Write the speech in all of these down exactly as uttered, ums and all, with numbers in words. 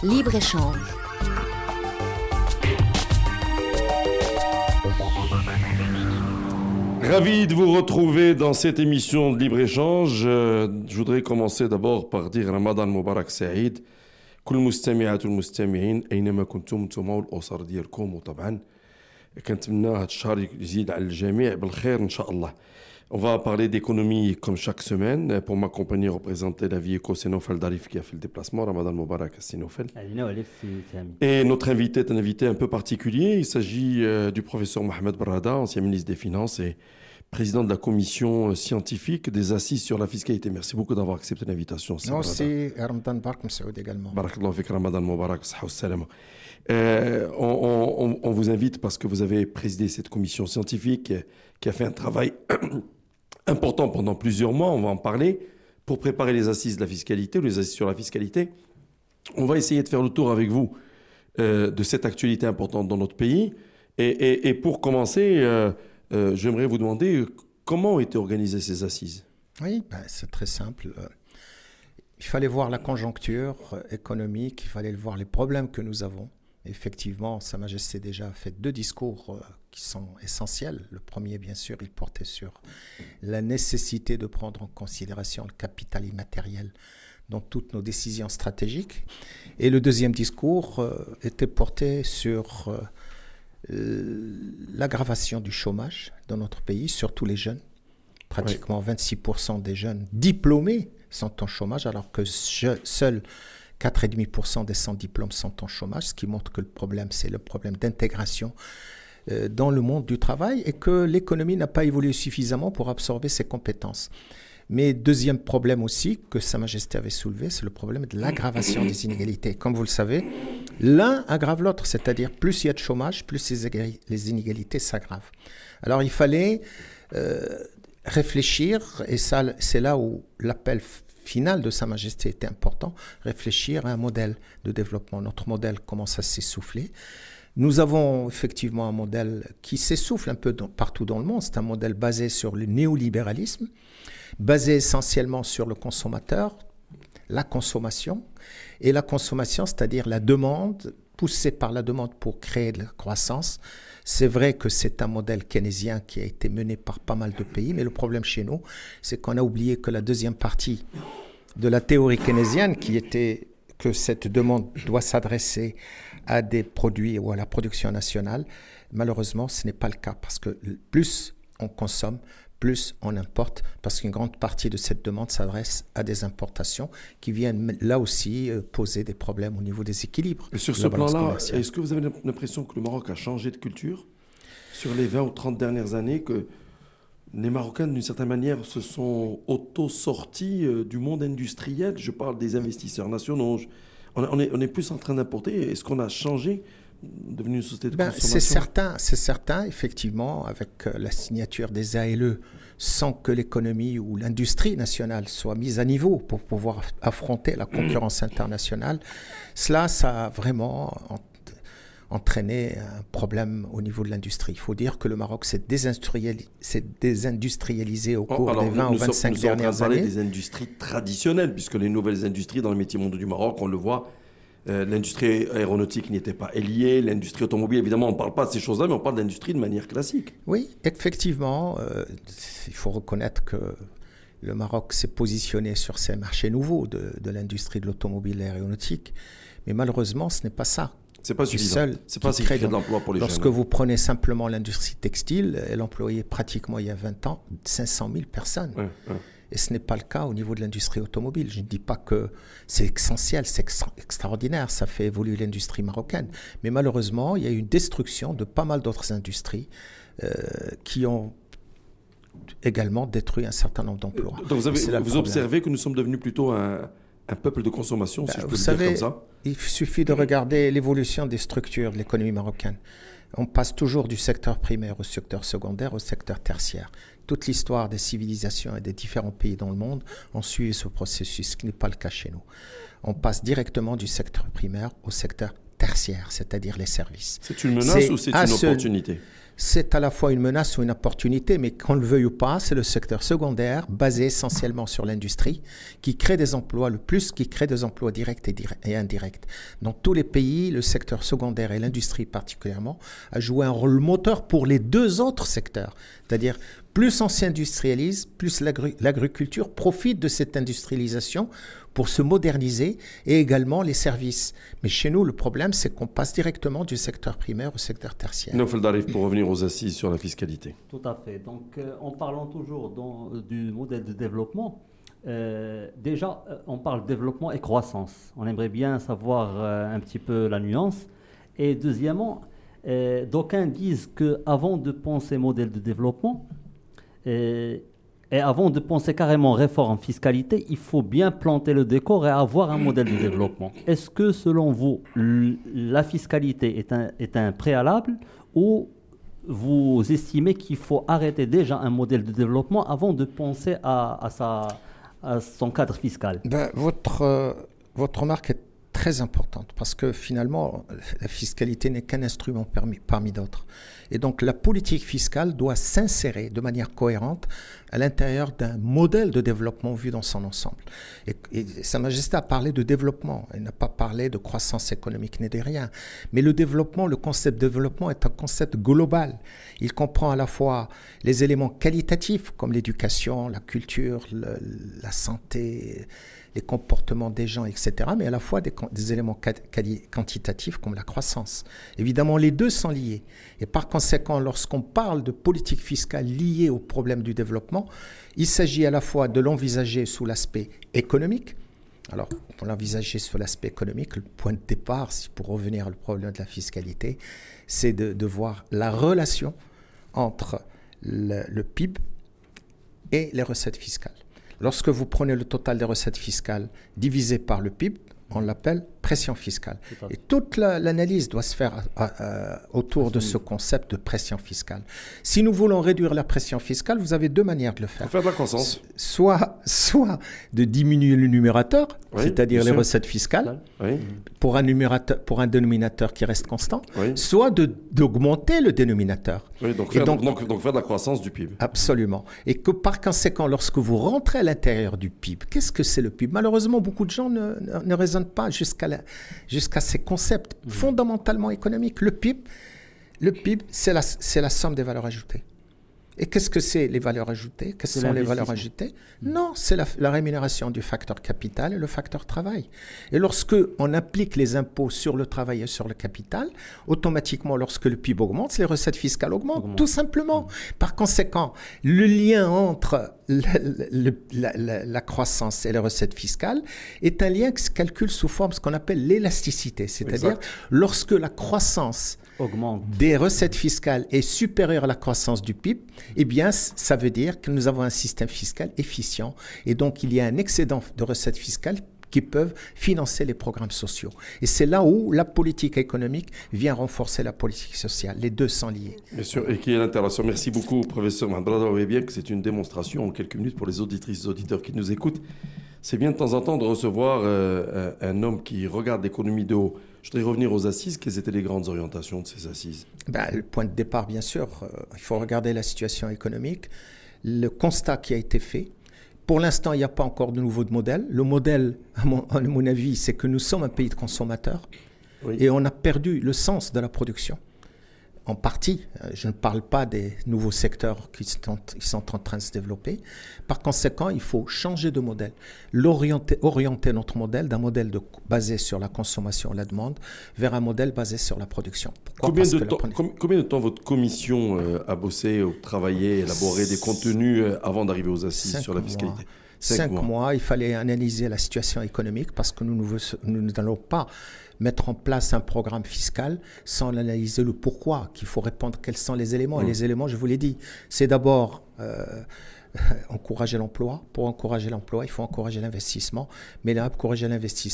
Libre-échange. Ravi de vous retrouver dans cette émission de Libre-échange. Euh, je voudrais commencer d'abord par dire Ramadan Mubarak Saïd. كل المستمعات والمستمعين أينما كنتم انتم والأسر ديالكم وطبعا كنتمنى هذا الشهر يزيد على الجميع بالخير إن شاء الله. On va parler d'économie comme chaque semaine. Pour m'accompagner, représenter la Vieko, c'est Nofel Darif qui a fait le déplacement. Ramadan Mubarak, c'est Nofel. Et notre invité est un invité un peu particulier. Il s'agit euh, du professeur Mohamed Barrada, ancien ministre des Finances et président de la commission scientifique des assises sur la fiscalité. Merci beaucoup d'avoir accepté l'invitation. Merci, Ramadan Mubarak Msaoud également. Barakallahu fik, Ramadan Mubarak, saha wa salama. Euh, on, on, on vous invite parce que vous avez présidé cette commission scientifique qui a fait un travail important pendant plusieurs mois, on va en parler, pour préparer les assises de la fiscalité ou les assises sur la fiscalité. On va essayer de faire le tour avec vous euh, de cette actualité importante dans notre pays. Et, et, et pour commencer, euh, euh, j'aimerais vous demander comment ont été organisées ces assises. Oui, ben, c'est très simple. Il fallait voir la conjoncture économique, il fallait voir les problèmes que nous avons. Effectivement, Sa Majesté déjà a fait deux discours qui sont essentiels. Le premier, bien sûr, il portait sur la nécessité de prendre en considération le capital immatériel dans toutes nos décisions stratégiques. Et le deuxième discours euh, était porté sur euh, l'aggravation du chômage dans notre pays, surtout les jeunes. Pratiquement oui. vingt-six pour cent des jeunes diplômés sont en chômage, alors que je, seuls quatre virgule cinq pour cent des sans diplômes sont en chômage, ce qui montre que le problème, c'est le problème d'intégration euh, dans le monde du travail et que l'économie n'a pas évolué suffisamment pour absorber ses compétences. Mais deuxième problème aussi que Sa Majesté avait soulevé, c'est le problème de l'aggravation des inégalités. Comme vous le savez, l'un aggrave l'autre, c'est-à-dire plus il y a de chômage, plus les inégalités s'aggravent. Alors il fallait euh, réfléchir, et ça, c'est là où l'appel final de Sa Majesté était important, réfléchir à un modèle de développement. Notre modèle commence à s'essouffler. Nous avons effectivement un modèle qui s'essouffle un peu dans, partout dans le monde. C'est un modèle basé sur le néolibéralisme, basé essentiellement sur le consommateur, la consommation. Et la consommation, c'est-à-dire la demande, poussée par la demande pour créer de la croissance. C'est vrai que c'est un modèle keynésien qui a été mené par pas mal de pays, mais le problème chez nous, c'est qu'on a oublié que la deuxième partie de la théorie keynésienne, qui était que cette demande doit s'adresser à des produits ou à la production nationale, malheureusement, ce n'est pas le cas, parce que plus on consomme, plus on importe, parce qu'une grande partie de cette demande s'adresse à des importations qui viennent là aussi poser des problèmes au niveau des équilibres. Et sur ce plan-là, est-ce que vous avez l'impression que le Maroc a changé de culture sur les vingt ou trente dernières années, que les Marocains, d'une certaine manière, se sont auto-sortis du monde industriel? Je parle des investisseurs nationaux. On est, on est plus en train d'importer. Est-ce qu'on a changé, devenu une société de ben, consommation? C'est certain, c'est certain, effectivement, avec la signature des A L E, sans que l'économie ou l'industrie nationale soit mise à niveau pour pouvoir affronter la concurrence internationale. Cela, ça a vraiment entraîné un problème au niveau de l'industrie. Il faut dire que le Maroc s'est désindustrialisé, s'est désindustrialisé au cours Alors, des vingt nous, ou vingt-cinq nous dernières sommes en train de années. parler des industries traditionnelles, puisque les nouvelles industries dans les métiers mondiaux du Maroc, on le voit, Euh, l'industrie aéronautique n'y était pas liée, l'industrie automobile, évidemment, on ne parle pas de ces choses-là, mais on parle d'industrie de manière classique. Oui, effectivement, euh, il faut reconnaître que le Maroc s'est positionné sur ces marchés nouveaux de, de l'industrie de l'automobile et aéronautique, mais malheureusement, ce n'est pas ça. C'est pas suffisant. C'est pas ce qui crée de l'emploi pour les jeunes. Lorsque vous prenez simplement l'industrie textile, elle employait pratiquement il y a vingt ans cinq cent mille personnes. Ouais, ouais. Et ce n'est pas le cas au niveau de l'industrie automobile. Je ne dis pas que c'est essentiel, c'est extra- extraordinaire, ça fait évoluer l'industrie marocaine. Mais malheureusement, il y a eu une destruction de pas mal d'autres industries euh, qui ont également détruit un certain nombre d'emplois. Donc vous, avez, vous observez que nous sommes devenus plutôt un, un peuple de consommation, ben, si je peux le savez, dire comme ça. Il suffit de regarder l'évolution des structures de l'économie marocaine. On passe toujours du secteur primaire au secteur secondaire, au secteur tertiaire. Toute l'histoire des civilisations et des différents pays dans le monde ont suivi ce processus, ce qui n'est pas le cas chez nous. On passe directement du secteur primaire au secteur tertiaire, c'est-à-dire les services. C'est une menace c'est ou c'est une seul, opportunité? c'est à la fois une menace ou une opportunité, mais qu'on le veuille ou pas, c'est le secteur secondaire, basé essentiellement sur l'industrie, qui crée des emplois le plus, qui crée des emplois directs et, dire- et indirects. Dans tous les pays, le secteur secondaire et l'industrie particulièrement a joué un rôle moteur pour les deux autres secteurs. C'est-à-dire, plus on s'industrialise, plus l'agri- l'agriculture profite de cette industrialisation pour se moderniser, et également les services. Mais chez nous, le problème, c'est qu'on passe directement du secteur primaire au secteur tertiaire. Naufel Darif, pour revenir aux assises sur la fiscalité. Tout à fait. Donc, euh, en parlant toujours dans- du modèle de développement, euh, déjà, euh, on parle développement et croissance. On aimerait bien savoir euh, un petit peu la nuance. Et deuxièmement, euh, d'aucuns disent qu'avant de penser modèle de développement, euh, et avant de penser carrément réforme fiscalité, il faut bien planter le décor et avoir un modèle de développement. Est-ce que, selon vous, l- la fiscalité est un, est un préalable, ou vous estimez qu'il faut arrêter déjà un modèle de développement avant de penser à, à, sa, à son cadre fiscal? Ben, votre, euh, votre remarque est très importante parce que finalement, la fiscalité n'est qu'un instrument parmi, parmi d'autres. Et donc, la politique fiscale doit s'insérer de manière cohérente à l'intérieur d'un modèle de développement vu dans son ensemble. Et, et Sa Majesté a parlé de développement. Elle n'a pas parlé de croissance économique ni de rien. Mais le développement, le concept de développement est un concept global. Il comprend à la fois les éléments qualitatifs comme l'éducation, la culture, le, la santé, les comportements des gens, et cetera, mais à la fois des, des éléments quantitatifs comme la croissance. Évidemment, les deux sont liés. Et par conséquent, lorsqu'on parle de politique fiscale liée au problème du développement, il s'agit à la fois de l'envisager sous l'aspect économique. Alors, pour l'envisager sous l'aspect économique, le point de départ, pour revenir au problème de la fiscalité, c'est de, de voir la relation entre le, le P I B et les recettes fiscales. Lorsque vous prenez le total des recettes fiscales divisé par le P I B, on l'appelle pression fiscale. Tout Et toute la, l'analyse doit se faire à, à, autour de ce concept de pression fiscale. Si nous voulons réduire la pression fiscale, vous avez deux manières de le faire. Pour faire de la croissance. Soit, soit de diminuer le numérateur, oui, c'est-à-dire les sûr. recettes fiscales, oui. pour, un numérateur, pour un dénominateur qui reste constant, oui. soit de, d'augmenter le dénominateur. Oui, donc, faire, donc, donc, donc faire de la croissance du P I B. Absolument. Et que par conséquent, lorsque vous rentrez à l'intérieur du P I B, qu'est-ce que c'est le P I B? Malheureusement, beaucoup de gens ne, ne, ne raisonnent pas jusqu'à, la, jusqu'à ces concepts mmh. fondamentalement économiques. Le P I B, le P I B, c'est la, c'est la somme des valeurs ajoutées. Et qu'est-ce que c'est les valeurs ajoutées? Qu'est-ce sont les valeurs ajoutées? Non, c'est la, la rémunération du facteur capital et le facteur travail. Et lorsque on applique les impôts sur le travail et sur le capital, automatiquement, lorsque le P I B augmente, les recettes fiscales augmentent, augmente. tout simplement. Mmh. Par conséquent, le lien entre le, le, la, la, la croissance et les recettes fiscales est un lien qui se calcule sous forme ce qu'on appelle l'élasticité. C'est-à-dire, exact. lorsque la croissance augmente des recettes fiscales est supérieure à la croissance du P I B, eh bien, ça veut dire que nous avons un système fiscal efficient. Et donc, il y a un excédent de recettes fiscales qui peuvent financer les programmes sociaux. Et c'est là où la politique économique vient renforcer la politique sociale. Les deux sont liés. Bien sûr, et qui est l'intervention. Merci beaucoup, professeur Madrada. Vous voyez bien que c'est une démonstration en quelques minutes pour les auditrices et auditeurs qui nous écoutent. C'est bien de temps en temps de recevoir euh, un, un homme qui regarde l'économie de haut. Je voudrais revenir aux assises. Quelles étaient les grandes orientations de ces assises? Ben, le point de départ, bien sûr, euh, il faut regarder la situation économique, le constat qui a été fait. Pour l'instant, il n'y a pas encore de nouveau modèle. Le modèle, à mon, à mon avis, c'est que nous sommes un pays de consommateurs oui. et on a perdu le sens de la production. En partie, je ne parle pas des nouveaux secteurs qui sont, qui sont en train de se développer. Par conséquent, il faut changer de modèle, l'orienter, orienter notre modèle d'un modèle de, basé sur la consommation et la demande vers un modèle basé sur la production. Pourquoi? Combien, de temps, com- combien de temps votre commission euh, a bossé, travaillé, élaboré des contenus euh, avant d'arriver aux assises Cinq sur la fiscalité? Mois. Cinq, Cinq mois. mois. Il fallait analyser la situation économique parce que nous n'allons pas mettre en place un programme fiscal sans analyser le pourquoi, qu'il faut répondre quels sont les éléments. Mmh. Et les éléments, je vous l'ai dit, c'est d'abord euh, encourager l'emploi. Pour encourager l'emploi, il faut encourager l'investissement. Mais là, encourager l'investissement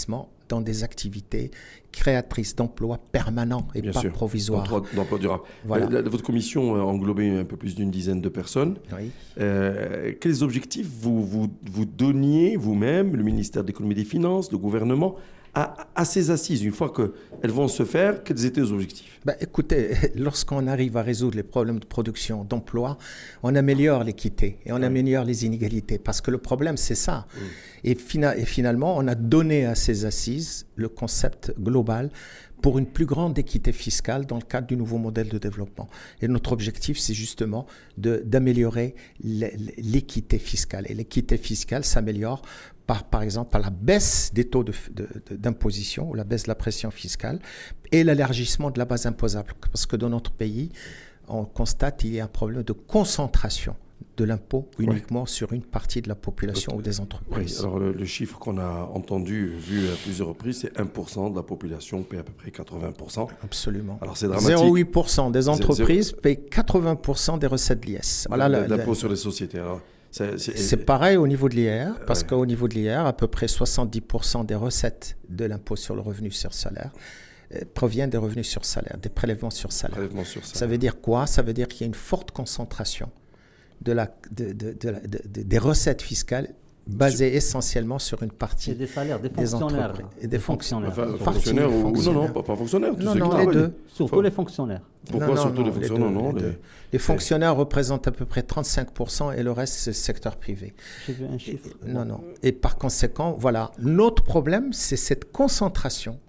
dans des activités créatrices d'emplois permanents et Bien pas sûr, provisoires. d'emploi, d'emploi durable. Voilà. Euh, votre commission a englobé un peu plus d'une dizaine de personnes. Oui. Euh, quels objectifs vous, vous, vous donniez vous-même, le ministère de l'économie et des finances, le gouvernement, à, à ces assises? Une fois qu'elles vont se faire, quels étaient les objectifs? Ben, écoutez, lorsqu'on arrive à résoudre les problèmes de production, d'emploi, on améliore l'équité et on Oui. améliore les inégalités. Parce que le problème, c'est ça. Oui. Et, fina- et finalement, on a donné à ces assises le concept global pour une plus grande équité fiscale dans le cadre du nouveau modèle de développement. Et notre objectif, c'est justement de, d'améliorer l'é- l'équité fiscale. Et l'équité fiscale s'améliore par, par exemple, par la baisse des taux de, de, de, d'imposition, ou la baisse de la pression fiscale, et l'élargissement de la base imposable. Parce que dans notre pays, on constate qu'il y a un problème de concentration de l'impôt uniquement ouais. sur une partie de la population ou des entreprises. Oui, alors le, le chiffre qu'on a entendu, vu à plusieurs reprises, c'est un pour cent de la population paie à peu près quatre-vingts pour cent. Absolument. Alors c'est dramatique. zéro virgule huit pour cent des entreprises zéro... paient quatre-vingts pour cent des recettes de l'I S. Voilà, l'impôt sur les sociétés. Alors, c'est, c'est... c'est pareil au niveau de l'I R, parce ouais. qu'au niveau de l'I R, à peu près soixante-dix pour cent des recettes de l'impôt sur le revenu sur salaire proviennent des revenus sur salaire, des prélèvements sur salaire. Prélèvements sur salaire. Ça veut dire quoi? Ça veut dire qu'il y a une forte concentration de la, de, de, de, de, de, des recettes fiscales basées essentiellement sur une partie et des salaires, des fonctionnaires. Des, et des, des fonctionnaires. Enfin, fonctionnaires ou fonctionnaires. Non, non, pas, pas fonctionnaires. Non, non, les deux. Surtout Faut... les fonctionnaires. Pourquoi non, non, surtout non, les fonctionnaires les, non, les, les... les fonctionnaires représentent à peu près trente-cinq pour cent et le reste, c'est le secteur privé. J'ai vu un chiffre. Et, non, non. Et par conséquent, voilà. L'autre problème, c'est cette concentration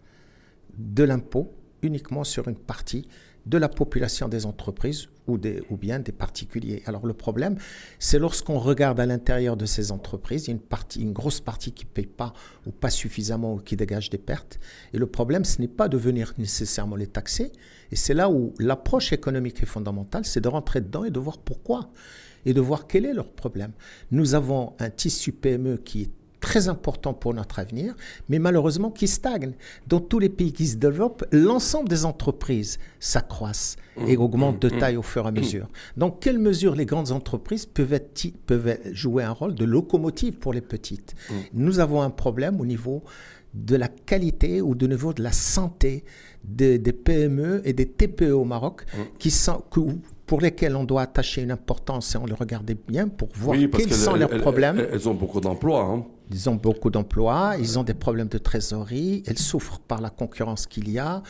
de l'impôt uniquement sur une partie de la population des entreprises ou, des, ou bien des particuliers. Alors le problème, c'est lorsqu'on regarde à l'intérieur de ces entreprises, il y a une, partie, une grosse partie qui ne paye pas ou pas suffisamment ou qui dégage des pertes. Et le problème, ce n'est pas de venir nécessairement les taxer. Et c'est là où l'approche économique est fondamentale, c'est de rentrer dedans et de voir pourquoi et de voir quel est leur problème. Nous avons un tissu P M E qui est très important pour notre avenir, mais malheureusement qui stagne. Dans tous les pays qui se développent, l'ensemble des entreprises s'accroissent et augmentent de taille au fur et à mesure. Dans quelle mesure les grandes entreprises peuvent, être, peuvent jouer un rôle de locomotive pour les petites? Nous avons un problème au niveau de la qualité ou au niveau de la santé des, des P M E et des T P E au Maroc qui sont... Que, pour lesquels on doit attacher une importance et on les regarde bien pour voir oui, quels sont leurs problèmes. Elles, elles ont beaucoup d'emplois. Hein. Ils ont beaucoup d'emplois, ils ont des problèmes de trésorerie, elles souffrent par la concurrence qu'il y a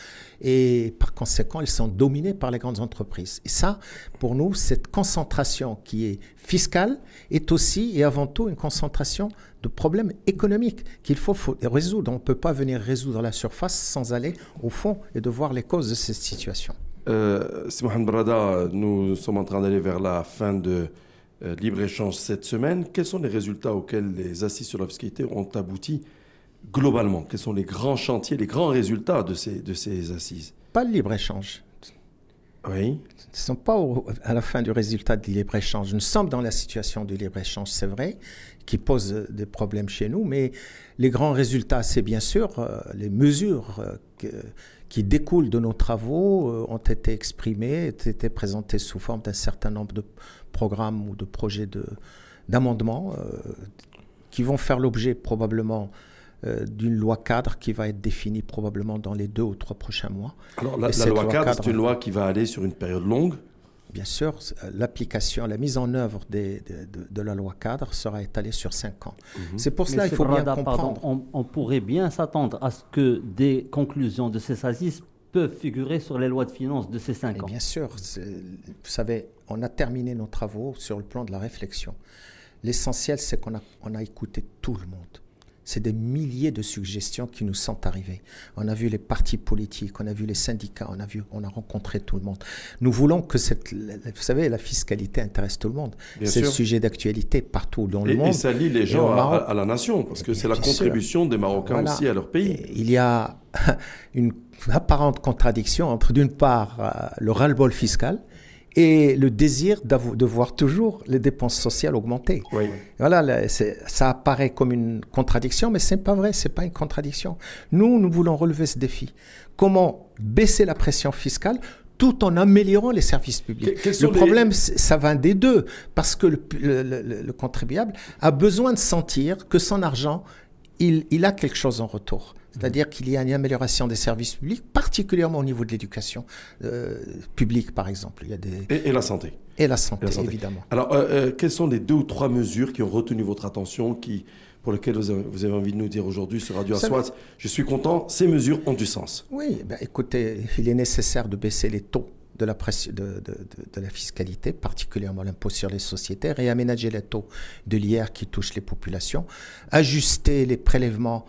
et par conséquent, elles sont dominées par les grandes entreprises. Et ça, pour nous, cette concentration qui est fiscale est aussi et avant tout une concentration de problèmes économiques qu'il faut, faut résoudre. On ne peut pas venir résoudre la surface sans aller au fond et de voir les causes de cette situation. Euh, Si Mohamed Brada, nous sommes en train d'aller vers la fin de euh, libre-échange cette semaine. Quels sont les résultats auxquels les assises sur la fiscalité ont abouti globalement? Quels sont les grands chantiers, les grands résultats de ces, de ces assises? Pas le libre-échange. Oui. Nous ne sommes pas au, à la fin du résultat du libre-échange. Nous sommes dans la situation du libre-échange, c'est vrai, qui pose des problèmes chez nous, mais les grands résultats, c'est bien sûr euh, les mesures euh, que, qui découlent de nos travaux euh, ont été exprimées, ont été présentées sous forme d'un certain nombre de programmes ou de projets de, d'amendements euh, qui vont faire l'objet probablement euh, d'une loi cadre qui va être définie probablement dans les deux ou trois prochains mois. Alors la, la loi, loi cadre, cadre, c'est une loi qui va aller sur une période longue? Bien sûr, l'application, la mise en œuvre des, de, de, de la loi cadre sera étalée sur cinq ans. Mmh. C'est pour cela qu'il faut bien comprendre. Pardon, on, on pourrait bien s'attendre à ce que des conclusions de ces assises peuvent figurer sur les lois de finances de ces cinq ans. Bien sûr. Vous savez, on a terminé nos travaux sur le plan de la réflexion. L'essentiel, c'est qu'on a, on a écouté tout le monde. C'est des milliers de suggestions qui nous sont arrivées. On a vu les partis politiques, on a vu les syndicats, on a, vu, on a rencontré tout le monde. Nous voulons que cette... Vous savez, la fiscalité intéresse tout le monde. Bien c'est sûr. Le sujet d'actualité partout dans et, le monde. Et ça lie les gens à, à la nation, parce que c'est la contribution sûr. des Marocains voilà. aussi à leur pays. Et il y a une apparente contradiction entre, d'une part, le ras-le-bol fiscal, et le désir de voir toujours les dépenses sociales augmenter. Oui. Voilà, ça apparaît comme une contradiction, mais ce n'est pas vrai, ce n'est pas une contradiction. Nous, nous voulons relever ce défi. Comment baisser la pression fiscale tout en améliorant les services publics. Le problème, les... ça va des deux, parce que le, le, le, le contribuable a besoin de sentir que son argent il, il a quelque chose en retour. C'est-à-dire qu'il y a une amélioration des services publics, particulièrement au niveau de l'éducation euh, publique, par exemple. Il y a des... et, et la santé. Et la santé, et la santé. évidemment. Alors, euh, euh, quelles sont les deux ou trois mesures qui ont retenu votre attention, qui, pour lesquelles vous avez, vous avez envie de nous dire aujourd'hui sur Radio Aswat, je suis content, ces mesures ont du sens? Oui, ben, écoutez, il est nécessaire de baisser les taux de la, presse, de, de, de, de la fiscalité, particulièrement l'impôt sur les sociétés, réaménager les taux de l'I R qui touchent les populations, ajuster les prélèvements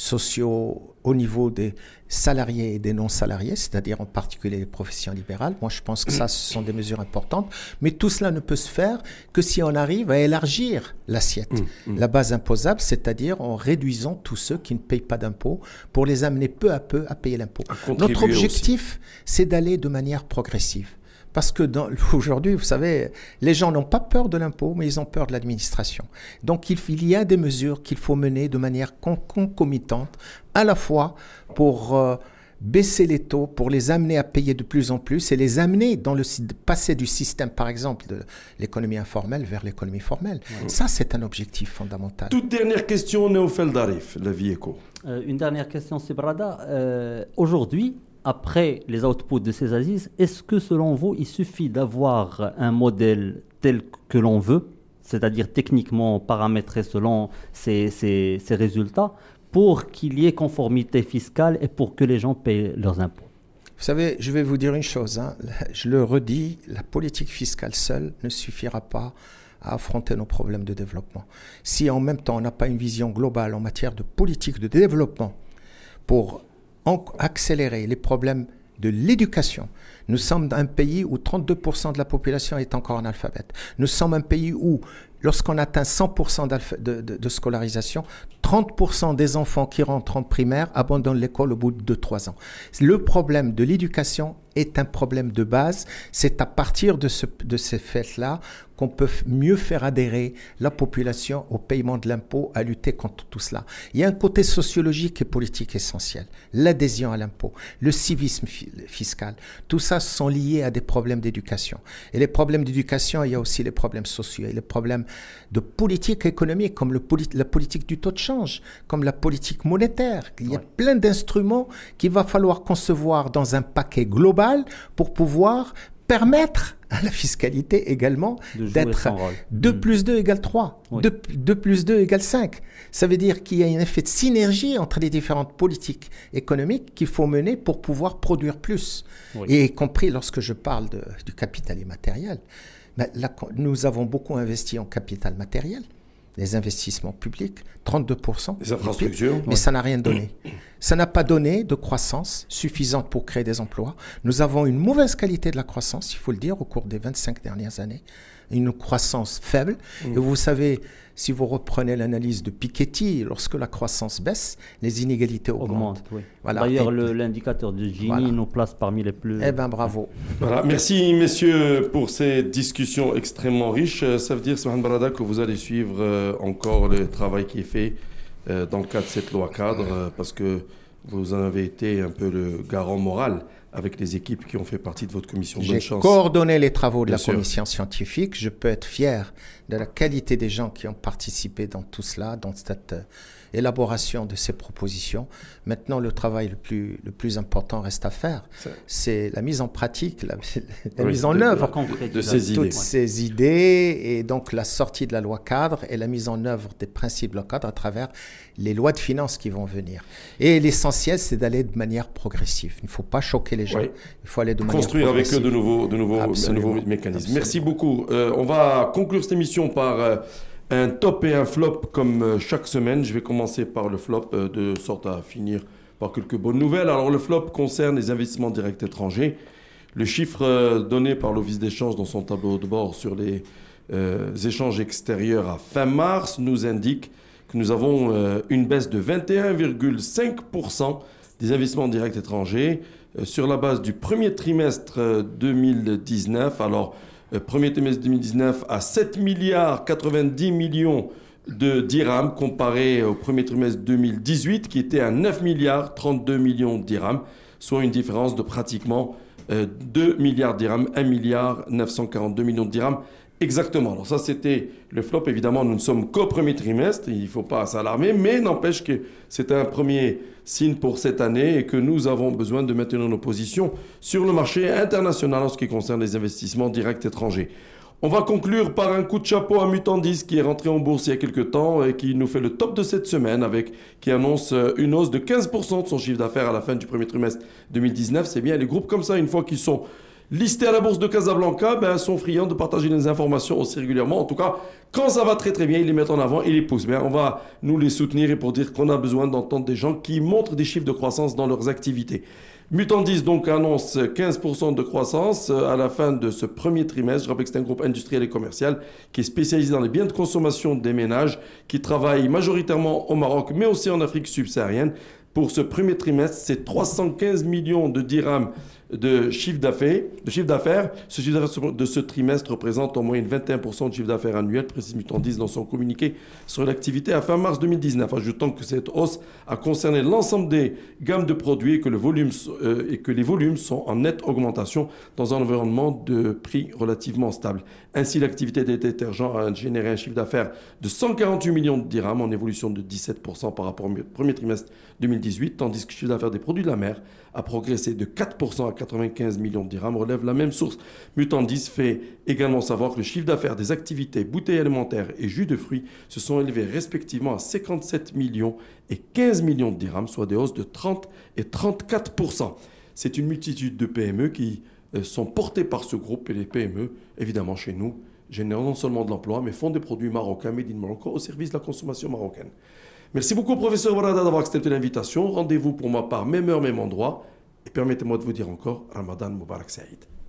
sociaux au niveau des salariés et des non-salariés, c'est-à-dire en particulier les professions libérales. Moi, je pense que ça, ce sont des mesures importantes. Mais tout cela ne peut se faire que si on arrive à élargir l'assiette, mmh, mmh. la base imposable, c'est-à-dire en réduisant tous ceux qui ne payent pas d'impôts pour les amener peu à peu à payer l'impôt. Notre objectif, aussi. c'est d'aller de manière progressive. Parce que dans, aujourd'hui, vous savez, les gens n'ont pas peur de l'impôt, mais ils ont peur de l'administration. Donc, il, il y a des mesures qu'il faut mener de manière con, concomitante, à la fois pour euh, baisser les taux, pour les amener à payer de plus en plus et les amener dans le passer du système, par exemple, de l'économie informelle vers l'économie formelle. Ouais. Ça, c'est un objectif fondamental. Toute dernière question, Naoufel Darif, la vie éco. Euh, une dernière question, Sibrada. Euh, aujourd'hui, après les outputs de ces assises, est-ce que selon vous, il suffit d'avoir un modèle tel que l'on veut, c'est-à-dire techniquement paramétré selon ces, ces, ces résultats, pour qu'il y ait conformité fiscale et pour que les gens payent leurs impôts? Vous savez, je vais vous dire une chose, hein, je le redis, la politique fiscale seule ne suffira pas à affronter nos problèmes de développement. Si en même temps on n'a pas une vision globale en matière de politique de développement pour accélérer les problèmes de l'éducation. Nous sommes un pays où trente-deux pour cent de la population est encore analphabète. Nous sommes un pays où, lorsqu'on atteint cent pour cent de, de, de scolarisation, trente pour cent des enfants qui rentrent en primaire abandonnent l'école au bout de deux à trois ans. Le problème de l'éducation est un problème de base. C'est à partir de, ce, de ces faits-là qu'on peut mieux faire adhérer la population au paiement de l'impôt, à lutter contre tout cela. Il y a un côté sociologique et politique essentiel. L'adhésion à l'impôt, le civisme fiscal, tout ça sont liés à des problèmes d'éducation. Et les problèmes d'éducation, il y a aussi les problèmes sociaux et les problèmes de politique économique, comme le poli- la politique du taux de change, comme la politique monétaire. Il y a ouais. plein d'instruments qu'il va falloir concevoir dans un paquet global pour pouvoir permettre à la fiscalité également de d'être deux plus deux égale trois, oui. deux plus deux égale cinq. Ça veut dire qu'il y a un effet de synergie entre les différentes politiques économiques qu'il faut mener pour pouvoir produire plus. Oui. Et y compris lorsque je parle de, du capital immatériel, ben là, nous avons beaucoup investi en capital matériel, les investissements publics, trente-deux pour cent. Les infrastructures. Mais oui. ça n'a rien donné. Ça n'a pas donné de croissance suffisante pour créer des emplois. Nous avons une mauvaise qualité de la croissance, il faut le dire, au cours des vingt-cinq dernières années. Une croissance faible. Mmh. Et vous savez, si vous reprenez l'analyse de Piketty, lorsque la croissance baisse, les inégalités augmentent. Augmente, oui. Voilà. D'ailleurs, et, l'indicateur de Gini voilà. nous place parmi les plus... Eh bien, bravo. Voilà. Merci, messieurs, pour ces discussions extrêmement riches. Ça veut dire, Souhane Barada, que vous allez suivre euh, encore le travail qui est fait euh, dans le cadre de cette loi cadre, euh, parce que vous en avez été un peu le garant moral avec les équipes qui ont fait partie de votre commission. Bonne chance. J'ai coordonné les travaux de Bien la sûr. commission scientifique. Je peux être fier de la qualité des gens qui ont participé dans tout cela, dans cette euh, élaboration de ces propositions. Maintenant, le travail le plus, le plus important reste à faire. C'est, c'est la mise en pratique, la, la oui, mise en de, œuvre de, de ces toutes idées. ces idées, et donc la sortie de la loi cadre et la mise en œuvre des principes de la loi cadre à travers les lois de finances qui vont venir. Et l'essentiel, c'est d'aller de manière progressive. Il ne faut pas choquer les gens. Oui. Il faut aller de manière Construire progressive. avec eux de nouveaux, de nouveaux, de nouveaux mécanismes. Absolument. Merci beaucoup. Euh, on va conclure cette émission par euh, un top et un flop comme euh, chaque semaine. Je vais commencer par le flop euh, de sorte à finir par quelques bonnes nouvelles. Alors le flop concerne les investissements directs étrangers. Le chiffre euh, donné par l'Office d'échange dans son tableau de bord sur les euh, échanges extérieurs à fin mars nous indique que nous avons euh, une baisse de vingt et un virgule cinq pour cent des investissements directs étrangers euh, sur la base du premier trimestre euh, deux mille dix-neuf. Alors, euh, premier trimestre deux mille dix-neuf à sept milliards quatre-vingt-dix millions de dirhams comparé au premier trimestre deux mille dix-huit qui était à neuf milliards trente-deux millions de dirhams, soit une différence de pratiquement euh, deux milliards de dirhams, un milliard neuf cent quarante-deux millions de dirhams. Exactement. Alors ça, c'était le flop. Évidemment, nous ne sommes qu'au premier trimestre. Il ne faut pas s'alarmer. Mais n'empêche que c'est un premier signe pour cette année et que nous avons besoin de maintenir nos positions sur le marché international en ce qui concerne les investissements directs étrangers. On va conclure par un coup de chapeau à Mutandis qui est rentré en bourse il y a quelques temps et qui nous fait le top de cette semaine avec, qui annonce une hausse de quinze pour cent de son chiffre d'affaires à la fin du premier trimestre deux mille dix-neuf. C'est bien, les groupes comme ça, une fois qu'ils sont listés à la bourse de Casablanca, ben, sont friands de partager des informations aussi régulièrement. En tout cas, quand ça va très très bien, ils les mettent en avant et les poussent. Ben, on va nous les soutenir et pour dire qu'on a besoin d'entendre des gens qui montrent des chiffres de croissance dans leurs activités. Mutandis donc annonce quinze pour cent de croissance à la fin de ce premier trimestre. Je rappelle que c'est un groupe industriel et commercial qui est spécialisé dans les biens de consommation des ménages, qui travaille majoritairement au Maroc, mais aussi en Afrique subsaharienne. Pour ce premier trimestre, c'est trois cent quinze millions de dirhams de chiffre d'affaires. De chiffre d'affaires. Ce chiffre d'affaires de ce trimestre représente en moyenne vingt et un pour cent de chiffre d'affaires annuel, précise Mutandis dans son communiqué sur l'activité à fin mars deux mille dix-neuf, ajoutant que cette hausse a concerné l'ensemble des gammes de produits et que, le volume, euh, et que les volumes sont en nette augmentation dans un environnement de prix relativement stable. Ainsi, l'activité des détergents a généré un chiffre d'affaires de cent quarante-huit millions de dirhams en évolution de dix-sept pour cent par rapport au premier trimestre deux mille dix-huit, tandis que le chiffre d'affaires des produits de la mer a progressé de quatre pour cent à quatre-vingt-quinze millions de dirhams, relève la même source. Mutandis fait également savoir que le chiffre d'affaires des activités bouteilles alimentaires et jus de fruits se sont élevés respectivement à cinquante-sept millions et quinze millions de dirhams, soit des hausses de trente et trente-quatre pour cent. C'est une multitude de P M E qui sont portées par ce groupe et les P M E, évidemment chez nous, génèrent non seulement de l'emploi, mais font des produits marocains, made in Morocco, au service de la consommation marocaine. Merci beaucoup, professeur Warada, d'avoir accepté l'invitation. Rendez-vous pour ma part, même heure, même endroit. Et permettez-moi de vous dire encore, Ramadan Mubarak Saïd.